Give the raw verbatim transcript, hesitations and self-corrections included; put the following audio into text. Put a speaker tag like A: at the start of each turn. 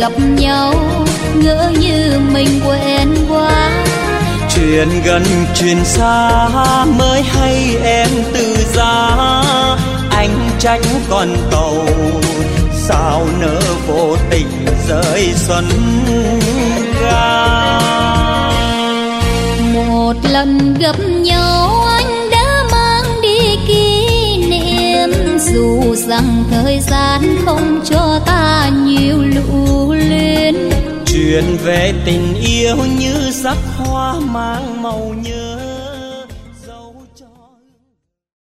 A: gặp nhau, ngỡ như mình quen quá.
B: Chuyện gần chuyện xa mới hay em từ giá, anh trách con tàu sao nỡ vô tình rơi xuân ga.
A: Một lần gặp nhau anh đã mang đi kỷ niệm, dù rằng thời gian không cho ta nhiều lưu luyến.
B: Chuyện về tình yêu như sắc hoa mang màu nhớ.